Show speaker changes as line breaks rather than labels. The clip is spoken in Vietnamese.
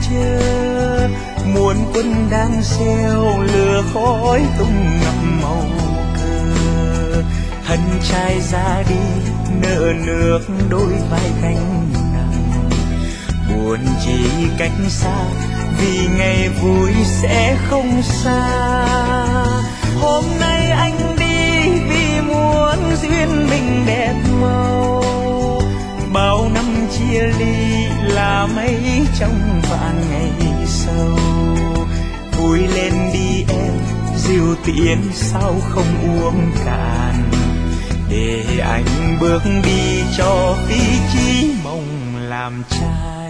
chờ, muôn quân đang gieo lửa khói tung ngập màu cờ. Thân trai ra đi nợ nước đôi vai gánh nặng, buồn chỉ cách xa vì ngày vui sẽ không xa. Hôm nay anh đi vì muốn duyên mình đẹp màu, bao năm chia ly là mấy trong vạn ngày sâu. Vui lên đi em, rượu tiễn sao không uống cạn, để anh bước đi cho ý chí mong làm cha.